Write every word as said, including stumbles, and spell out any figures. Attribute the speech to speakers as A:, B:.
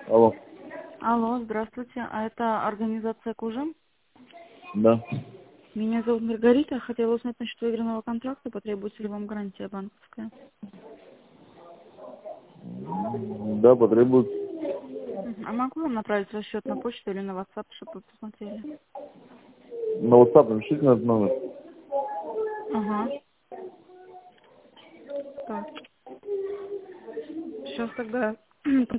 A: Алло.
B: Алло, здравствуйте. А это организация Кужин?
A: Да.
B: Меня зовут Маргарита. Хотела узнать насчет выигранного контракта. Потребуется ли вам гарантия банковская?
A: Да, потребует.
B: Мгм. А могу вам направить ваш счет на почту или на WhatsApp, чтобы вы посмотрели?
A: На WhatsApp напишите на этот номер.
B: Ага. Так. Сейчас тогда